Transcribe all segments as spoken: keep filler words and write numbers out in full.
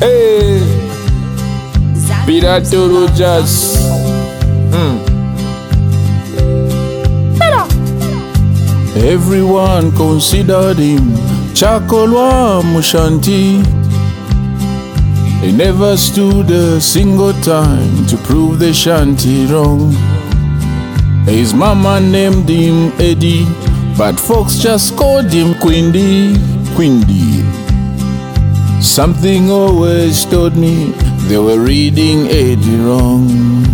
Hey, Pirato Rojas. Mm. Everyone considered him Chakolwa Mushanti. He never stood a single time to prove the shanty wrong. His mama named him Eddie, but folks just called him Quindy, Quindy. Something always told me they were reading Eddie wrong.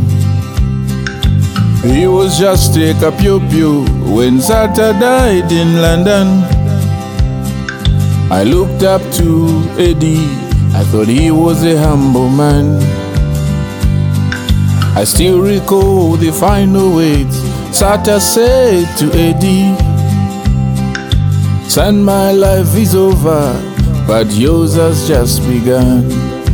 He was just a Kapiopio when Sata died in London. I looked up to Eddie, I thought he was a humble man. I still recall the final words Sata said to Eddie: "Son, my life is over, but yours has just begun.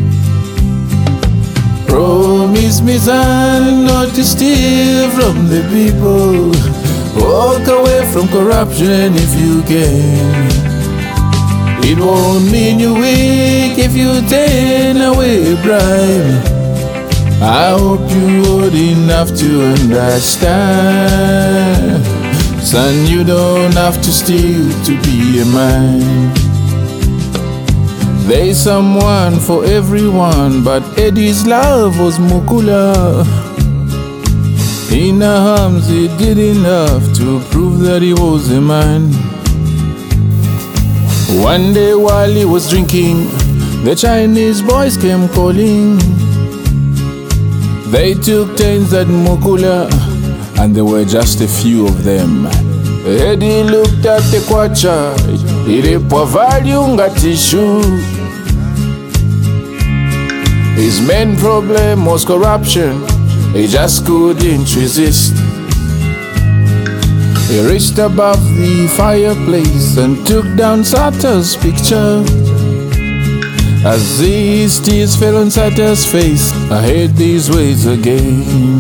Promise me, son, not to steal from the people. Walk away from corruption if you can. It won't mean you're weak if you turn away a bribe. I hope you're old enough to understand. Son, you don't have to steal to be a man. There's someone for everyone, but Eddie's love was Mukula. In her arms he did enough to prove that he was a man. One day while he was drinking, the Chinese boys came calling. They took turns at Mukula, and there were just a few of them. Eddie looked at the kwacha, ilipwa valyunga tissue. His main problem was corruption, he just couldn't resist. He reached above the fireplace and took down Sata's picture. As these tears fell on Sata's face, I heard these words again: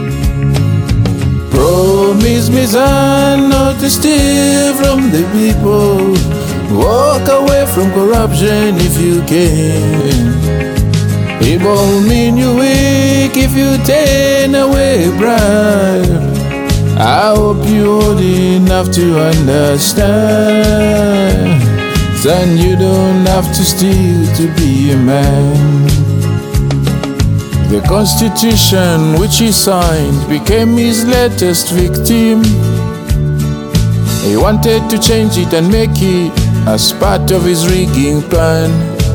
"Promise me, son, not to steal from the people. Walk away from corruption if you can. It won't mean you're weak if you turn away a bribe. I hope you're old enough to understand. Son, you don't have to steal to be a man." The Constitution which he signed became his latest victim. He wanted to change it and make it as part of his rigging plan.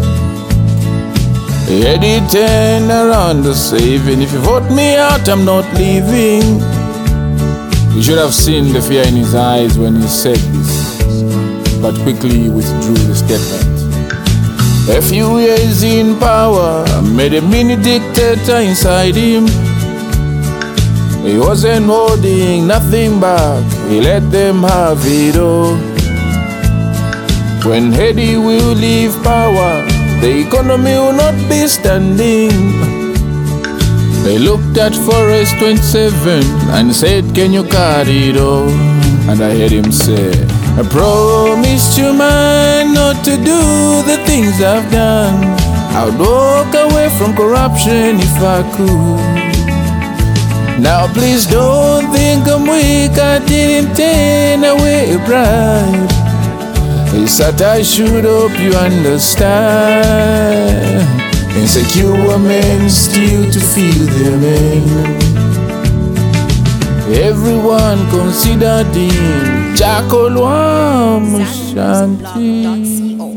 Eddie turned around to say, "Even if you vote me out, I'm not leaving." You should have seen the fear in his eyes when he said this, but quickly withdrew the statement. A few years in power made a mini dictator inside him. He wasn't holding nothing back, he let them have it all. When Eddie will leave power, the economy will not be standing. They looked at Forest twenty-seven and said, "Can you carry it all?" And I heard him say, "I promised you, man, not to do the things I've done. I'd walk away from corruption if I could. Now please don't think I'm weak, I didn't turn away a bribe. It's that I should hope you understand. Insecure men steal to feel their men." Everyone considered him Chakolwa Mushanti.